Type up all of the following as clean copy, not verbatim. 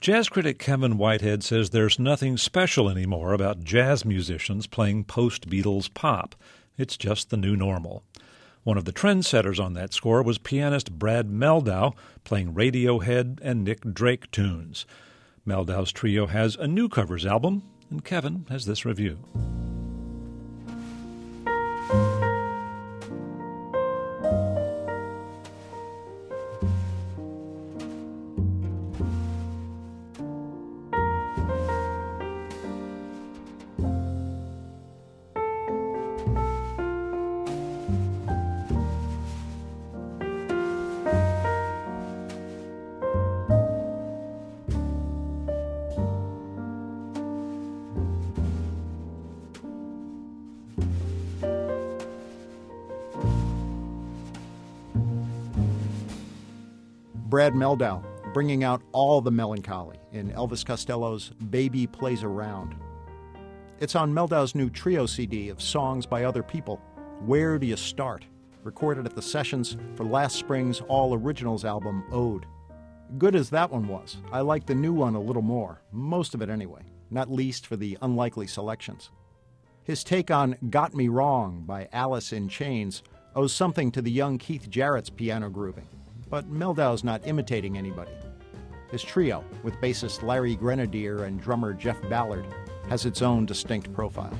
Jazz critic Kevin Whitehead says there's nothing special anymore about jazz musicians playing post-Beatles pop. It's just the new normal. One of the trendsetters on that score was pianist Brad Mehldau, playing Radiohead and Nick Drake tunes. Mehldau's trio has a new covers album, and Kevin has this review. Brad Mehldau, bringing out all the melancholy in Elvis Costello's Baby Plays Around. It's on Mehldau's new trio CD of songs by other people, Where Do You Start?, recorded at the sessions for last spring's All Originals album, Ode. Good as that one was, I like the new one a little more, most of it anyway, not least for the unlikely selections. His take on Got Me Wrong by Alice in Chains owes something to the young Keith Jarrett's piano grooving. But Mehldau's not imitating anybody. His trio, with bassist Larry Grenadier and drummer Jeff Ballard, has its own distinct profile.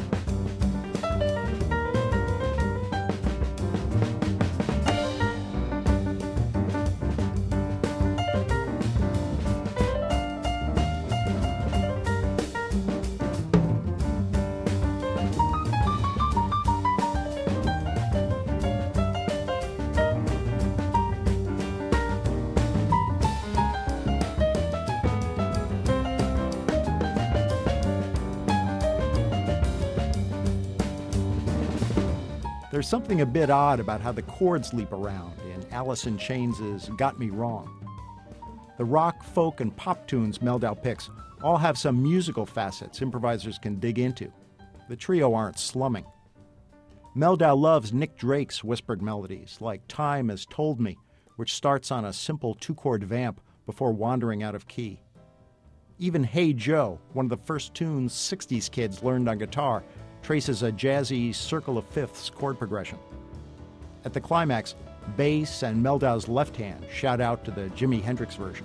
There's something a bit odd about how the chords leap around in Alice in Chains' Got Me Wrong. The rock, folk, and pop tunes Mehldau picks all have some musical facets improvisers can dig into. The trio aren't slumming. Mehldau loves Nick Drake's whispered melodies, like Time Has Told Me, which starts on a simple two-chord vamp before wandering out of key. Even Hey Joe, one of the first tunes 60s kids learned on guitar, traces a jazzy circle of fifths chord progression. At the climax, bass and Mehldau's left hand shout out to the Jimi Hendrix version.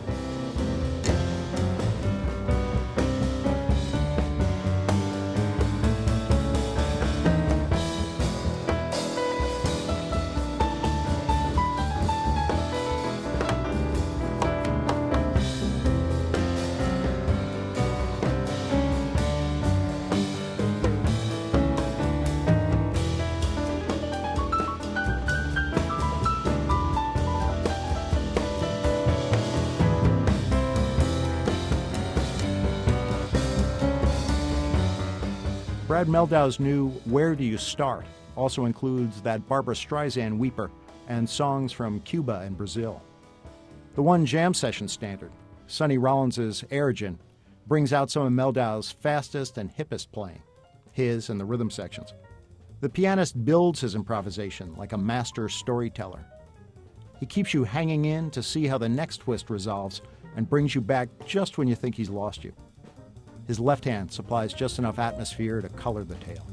Brad Mehldau's new Where Do You Start also includes that Barbra Streisand weeper and songs from Cuba and Brazil. The one jam session standard, Sonny Rollins' Airgen, brings out some of Mehldau's fastest and hippest playing, his and the rhythm sections. The pianist builds his improvisation like a master storyteller. He keeps you hanging in to see how the next twist resolves and brings you back just when you think he's lost you. His left hand supplies just enough atmosphere to color the tale.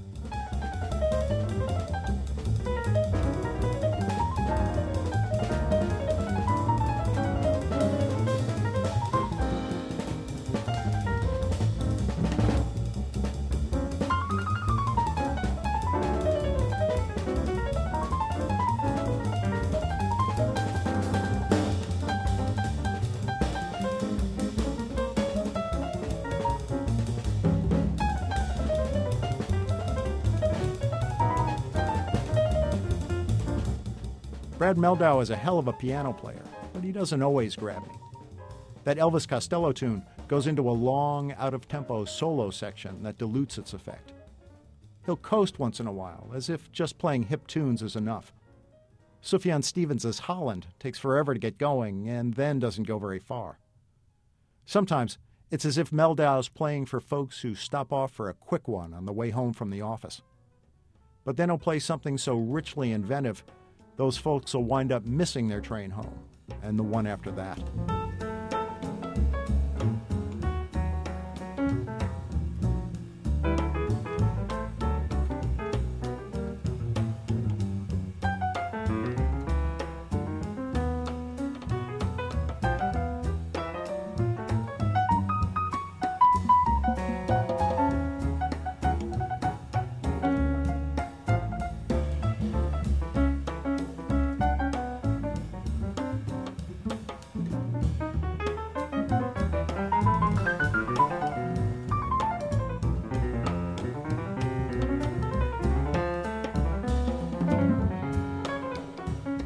Brad Mehldau is a hell of a piano player, but he doesn't always grab me. That Elvis Costello tune goes into a long, out-of-tempo solo section that dilutes its effect. He'll coast once in a while, as if just playing hip tunes is enough. Sufjan Stevens' Holland takes forever to get going and then doesn't go very far. Sometimes it's as if Mehldau's playing for folks who stop off for a quick one on the way home from the office. But then he'll play something so richly inventive, those folks will wind up missing their train home, and the one after that.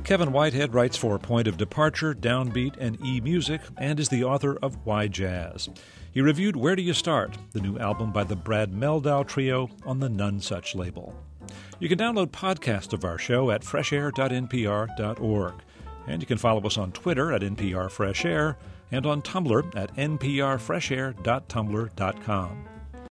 Kevin Whitehead writes for Point of Departure, Downbeat, and eMusic, and is the author of Why Jazz. He reviewed Where Do You Start, the new album by the Brad Mehldau Trio on the Nonesuch label. You can download podcasts of our show at freshair.npr.org. And you can follow us on Twitter at NPR Fresh Air and on Tumblr at nprfreshair.tumblr.com.